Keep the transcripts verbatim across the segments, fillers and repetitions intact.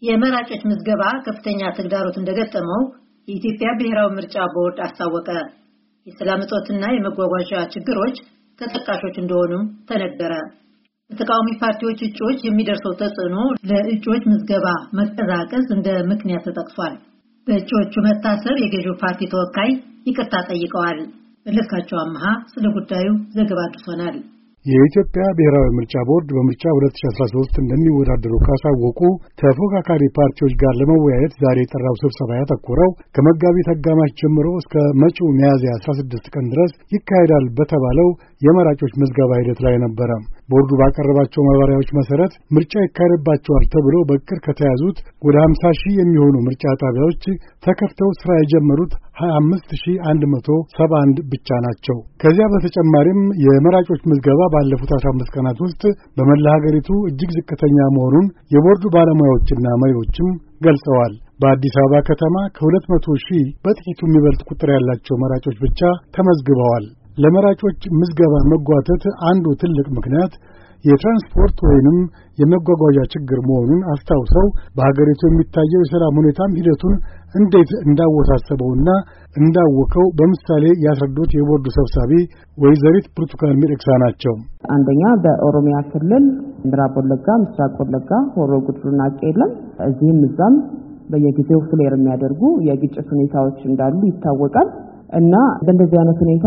የመራጮች ምዝገባ ከፍተኛ ተግዳሮት እንደገጠመው የኢትዮጵያ ብሔራዊ ምርጫ ቦርድ አስታወቀ። የሰላም እጦትና የመጓጓዣ ችግሮች ተጠቃሾች እንደሆኑም ተነገረ። በተቃዋሚ ፓርቲዎች እጩዎች የሚደርሰው ተጽዕኖ ለእጩዎች ምዝገባ መቀዛቀዝ እንደ ምክንያት ተጠቅሷል። በእጩዎቹ መታሰር የገዢው ፓርቲ ተወካይ ይቅርታ ጠይቀዋል። መለስካቸው አማሃ ስለ ጉዳዩ ዘገባ አድርሶናል። የኢትዮጵያ ብሔራዊ ምርጫ ቦርድ በምርጫ ሁለት ሺህ አስራ ሶስት እንደሚወዳደሩ ካሳወቁ ተፎካካሪ ፓርቲዎች ጋር ለመወያየት ዛሬ የጠራው ስብሰባ ያተኮረው ከመጋቢት አጋማሽ ጀምሮ እስከ መጪው ሚያዝያ አስራ ስድስት ቀን ድረስ ይካሄዳል በተባለው የመራጮች ምዝገባ ሂደት ላይ ነበረ። ቦርዱ ባቀረባቸው ማብራሪያዎች መሰረት ምርጫ ይካሄድባቸዋል ተብሎ በእቅድ ከተያዙት ወደ ሃምሳ ሺህ የሚሆኑ ምርጫ ጣቢያዎች ተከፍተው ስራ የጀመሩት ሀያ አምስት ሺህ አንድ መቶ ሰባ አንድ ብቻ ናቸው። ከዚያ በተጨማሪም የመራጮች ምዝገባ ባለፉት አስራ አምስት ቀናት ውስጥ በመላ ሀገሪቱ እጅግ ዝቅተኛ መሆኑን የቦርዱ ባለሙያዎችና መሪዎችም ገልጸዋል። በአዲስ አበባ ከተማ ከሁለት መቶ ሺህ በጥቂቱ የሚበልጥ ቁጥር ያላቸው መራጮች ብቻ ተመዝግበዋል። ለመራጮች ምዝገባ መጓተት አንዱ ትልቅ ምክንያት የትራንስፖርት ወይንም የመጓጓዣ ችግር መሆኑን አስታውሰው በሀገሪቱ የሚታየው የሰላም ሁኔታም ሂደቱን እንዴት እንዳወሳሰበውና እንዳወከው በምሳሌ ያስረዱት የቦርዱ ሰብሳቢ ወይዘሪት ብርቱካን ሚደቅሳ ናቸው። አንደኛ በኦሮሚያ ክልል ምዕራብ ወለጋ፣ ምስራቅ ወለጋ፣ ሆሮ ጉዱሩና ቄለም እዚህም እዛም በየጊዜው ፍሌር የሚያደርጉ የግጭት ሁኔታዎች እንዳሉ ይታወቃል። እና በእንደዚህ አይነት ሁኔታ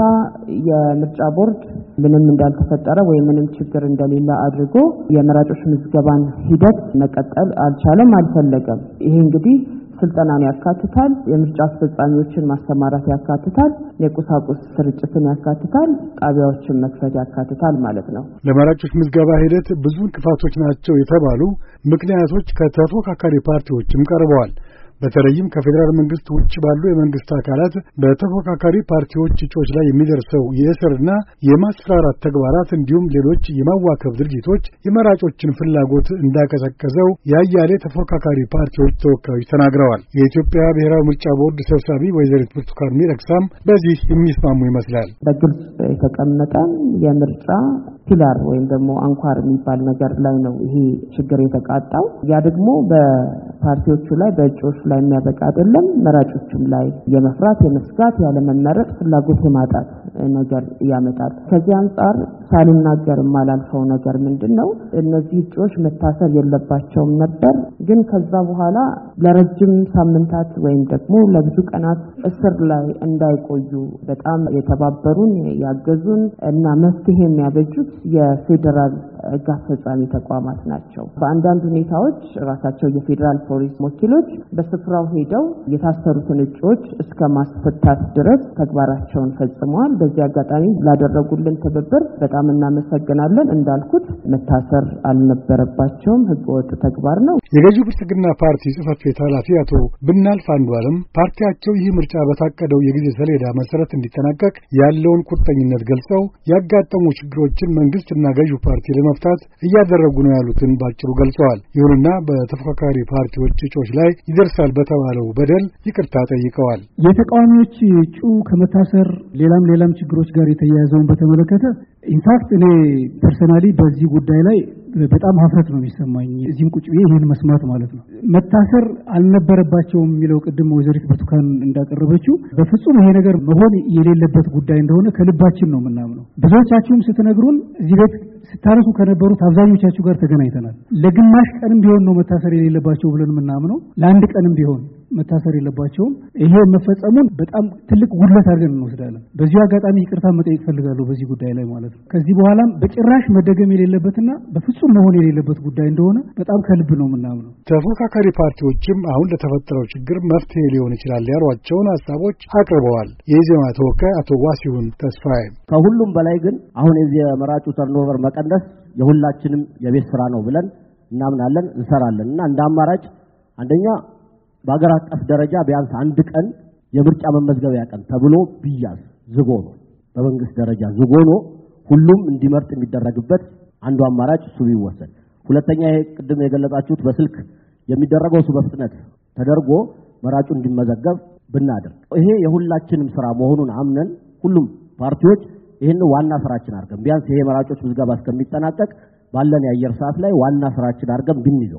የምርጫ ቦርድ ምንም እንዳልተፈጠረ ወይ ምንም ችግር እንደሌለ አድርጎ የመራጮች ምዝገባን ሂደት መቀጠል አልቻለም፣ አልፈለገም። ይሄ እንግዲህ ስልጠናን ያካትታል፣ የምርጫ አስፈጻሚዎችን ማስተማራት ያካትታል፣ የቁሳቁስ ስርጭትን ያካትታል፣ ጣቢያዎችን መክፈት ያካትታል ማለት ነው። ለመራጮች ምዝገባ ሂደት ብዙ እንቅፋቶች ናቸው የተባሉ ምክንያቶች ከተፎካካሪ ፓርቲዎችም ቀርበዋል። በተለይም ከፌደራል መንግስት ውጭ ባሉ የመንግስት አካላት በተፎካካሪ ፓርቲዎች እጩዎች ላይ የሚደርሰው የእስርና የማስፈራራት ተግባራት እንዲሁም ሌሎች የማዋከብ ድርጊቶች የመራጮችን ፍላጎት እንዳቀዘቀዘው ያያሌ ተፎካካሪ ፓርቲዎች ተወካዮች ተናግረዋል። የኢትዮጵያ ብሔራዊ ምርጫ ቦርድ ሰብሳቢ ወይዘሪት ብርቱካን ሚደቅሳም በዚህ የሚስማሙ ይመስላል። በግልጽ የተቀመጠ የምርጫ ፒላር ወይም ደግሞ አንኳር የሚባል ነገር ላይ ነው ይሄ ችግር የተቃጣው። ያ ደግሞ በፓርቲዎቹ ላይ በእጩዎች ላይ የሚያበቃ አይደለም። መራጮችም ላይ የመፍራት የመስጋት ያለመመረጥ ፍላጎት የማጣት ነገር ያመጣል። ከዚህ አንፃር ሳልናገር ማላልፈው ነገር ምንድነው እነዚህ እጩዎች መታሰር የለባቸውም ነበር። ግን ከዛ በኋላ ለረጅም ሳምንታት ወይም ደግሞ ለብዙ ቀናት እስር ላይ እንዳይቆዩ በጣም የተባበሩን ያገዙን እና መፍትሄ የሚያበጁት የፌደራል ሕግ አስፈጻሚ ተቋማት ናቸው። በአንዳንድ ሁኔታዎች ራሳቸው የፌደራል ፖሊስ ወኪሎች በስፍራው ሄደው የታሰሩትን እጩዎች እስከ ማስፈታት ድረስ ተግባራቸውን ፈጽመዋል። በዚህ አጋጣሚ ላደረጉልን ትብብር በጣም እናመሰግናለን። እንዳልኩት መታሰር አልነበረባቸውም፣ ህገወጥ ተግባር ነው። የገዢው ብልጽግና ፓርቲ ጽሕፈት ቤት ኃላፊ አቶ ብናልፍ አንዱዓለም ፓርቲያቸው ይህ ምርጫ በታቀደው የጊዜ ሰሌዳ መሰረት እንዲጠናቀቅ ያለውን ቁርጠኝነት ገልጸው ያጋጠሙ ችግሮችን መንግስትና ገዢው ፓርቲ ለመፍታት እያደረጉ ነው ያሉትን ባጭሩ ገልጸዋል። ይሁንና በተፎካካሪ ፓርቲዎች እጩዎች ላይ ይደርሳል በተባለው በደል ይቅርታ ጠይቀዋል። የተቃዋሚዎች እጩ ከመታሰር ሌላም ሌላም ችግሮች ጋር የተያያዘውን በተመለከተ ኢንፋክት እኔ ፐርሰናሊ በዚህ ጉዳይ ላይ በጣም ሀፍረት ነው የሚሰማኝ። እዚህም ቁጭ ብዬ ይሄን መስማት ማለት ነው። መታሰር አልነበረባቸውም የሚለው ቅድም ወይዘሪት ብርቱካን እንዳቀረበችው በፍጹም ይሄ ነገር መሆን የሌለበት ጉዳይ እንደሆነ ከልባችን ነው የምናምነው። ብዙዎቻችሁም ስትነግሩን እዚህ ቤት ስታነሱ ከነበሩት አብዛኞቻችሁ ጋር ተገናኝተናል። ለግማሽ ቀንም ቢሆን ነው መታሰር የሌለባቸው ብለን የምናምነው፣ ለአንድ ቀንም ቢሆን መታሰር የለባቸውም። ይሄ መፈጸሙን በጣም ትልቅ ጉድለት አድርገን እንወስዳለን። በዚህ አጋጣሚ ይቅርታ መጠየቅ ፈልጋለሁ በዚህ ጉዳይ ላይ ማለት ነው። ከዚህ በኋላም በጭራሽ መደገም የሌለበትና በፍጹም መሆን የሌለበት ጉዳይ እንደሆነ በጣም ከልብ ነው የምናምነው። ተፎካካሪ ፓርቲዎችም አሁን ለተፈጠረው ችግር መፍትሄ ሊሆን ይችላል ያሏቸውን ሀሳቦች አቅርበዋል። የኢዜማ ተወካይ አቶ ዋሲሁን ተስፋዬ ከሁሉም በላይ ግን አሁን የዚህ የመራጩ ተርኖቨር መቀነስ የሁላችንም የቤት ስራ ነው ብለን እናምናለን፣ እንሰራለን እና እንደ አማራጭ አንደኛ በአገር አቀፍ ደረጃ ቢያንስ አንድ ቀን የምርጫ መመዝገቢያ ቀን ተብሎ ቢያዝ ዝጎ ነው፣ በመንግስት ደረጃ ዝጎ ነው፣ ሁሉም እንዲመርጥ የሚደረግበት አንዱ አማራጭ እሱ ቢወሰድ። ሁለተኛ ይሄ ቅድም የገለጻችሁት በስልክ የሚደረገው እሱ በፍጥነት ተደርጎ መራጩ እንዲመዘገብ ብናደርግ ይሄ የሁላችንም ስራ መሆኑን አምነን ሁሉም ፓርቲዎች ይሄን ዋና ስራችን አድርገን ቢያንስ ይሄ መራጮች ምዝገባ እስከሚጠናቀቅ ባለን የአየር ሰዓት ላይ ዋና ስራችን አድርገን ብንይዘው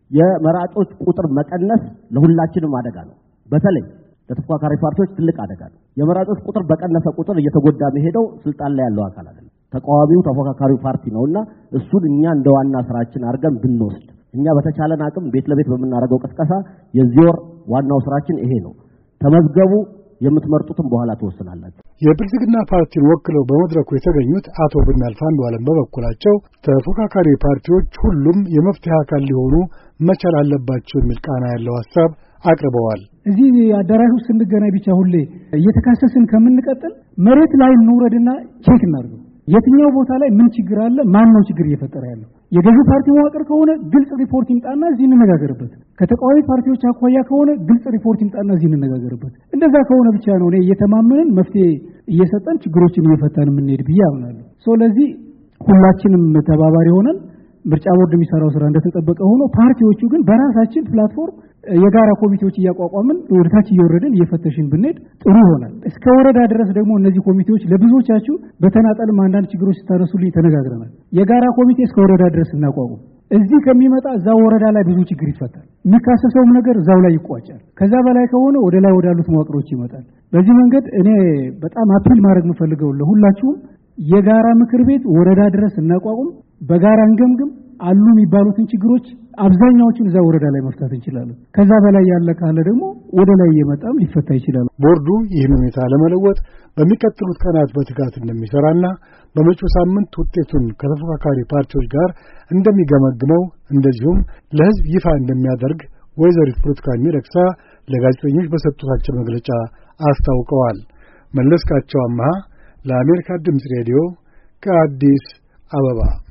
የመራጮች ቁጥር መቀነስ ለሁላችንም አደጋ ነው። በተለይ ለተፎካካሪ ፓርቲዎች ትልቅ አደጋ ነው። የመራጮች ቁጥር በቀነሰ ቁጥር እየተጎዳ መሄደው ስልጣን ላይ ያለው አካል አይደለም፣ ተቃዋሚው ተፎካካሪው ፓርቲ ነውና እሱን እኛ እንደ ዋና ስራችን አድርገን ብንወስድ እኛ በተቻለን አቅም ቤት ለቤት በመናረገው ቅስቀሳ የዚህ ወር ዋናው ስራችን ይሄ ነው። ተመዝገቡ፣ የምትመርጡትን በኋላ ተወስናላችሁ። የብልጽግና ፓርቲን ወክለው በመድረኩ የተገኙት አቶ ብናልፍ አንዱዓለም በበኩላቸው ተፎካካሪ ፓርቲዎች ሁሉም የመፍትሄ አካል ሊሆኑ መቻል አለባቸው የሚል ቃና ያለው ሐሳብ አቅርበዋል። እዚህ አዳራሽ ውስጥ ስንገናኝ ብቻ ሁሌ እየተካሰስን ከምንቀጥል መሬት ላይ እንውረድና ቼክ እናድርግ። የትኛው ቦታ ላይ ምን ችግር አለ? ማን ነው ችግር እየፈጠረ ያለው? የገዢው ፓርቲ መዋቅር ከሆነ ግልጽ ሪፖርት ይምጣና እዚህ እንነጋገርበት። ከተቃዋሚ ፓርቲዎች አኳያ ከሆነ ግልጽ ሪፖርት ይምጣና እዚህ እንነጋገርበት። እንደዛ ከሆነ ብቻ ነው እኔ እየተማመንን መፍትሄ እየሰጠን ችግሮችን እየፈታን የምንሄድ ብዬ አምናለሁ። ስለዚህ ሁላችንም ተባባሪ ሆነን ምርጫ ቦርድ የሚሰራው ስራ እንደተጠበቀ ሆኖ ፓርቲዎቹ ግን በራሳችን ፕላትፎርም የጋራ ኮሚቴዎች እያቋቋምን ወደታች እየወረድን እየፈተሽን ብንሄድ ጥሩ ይሆናል። እስከ ወረዳ ድረስ ደግሞ እነዚህ ኮሚቴዎች ለብዙዎቻችሁ በተናጠልም አንዳንድ ችግሮች ስታነሱልኝ ተነጋግረናል። የጋራ ኮሚቴ እስከ ወረዳ ድረስ እናቋቁም። እዚህ ከሚመጣ እዛው ወረዳ ላይ ብዙ ችግር ይፈታል። የሚካሰሰውም ነገር እዛው ላይ ይቋጫል። ከዛ በላይ ከሆነ ወደ ላይ ወዳሉት መዋቅሮች ይመጣል። በዚህ መንገድ እኔ በጣም አፒል ማድረግ የምፈልገው ለሁላችሁም የጋራ ምክር ቤት ወረዳ ድረስ እናቋቁም፣ በጋራ እንገምግም። አሉ የሚባሉትን ችግሮች አብዛኛዎቹን እዛ ወረዳ ላይ መፍታት እንችላለን። ከዛ በላይ ያለ ካለ ደግሞ ወደ ላይ እየመጣም ሊፈታ ይችላል። ቦርዱ ይህን ሁኔታ ለመለወጥ በሚቀጥሉት ቀናት በትጋት እንደሚሰራና በመጪው ሳምንት ውጤቱን ከተፎካካሪ ፓርቲዎች ጋር እንደሚገመግመው እንደዚሁም ለሕዝብ ይፋ እንደሚያደርግ ወይዘሪት ብርቱካን ሚደቅሳ ለጋዜጠኞች በሰጡት አጭር መግለጫ አስታውቀዋል። መለስካቸው አማሃ ለአሜሪካ ድምፅ ሬዲዮ ከአዲስ አበባ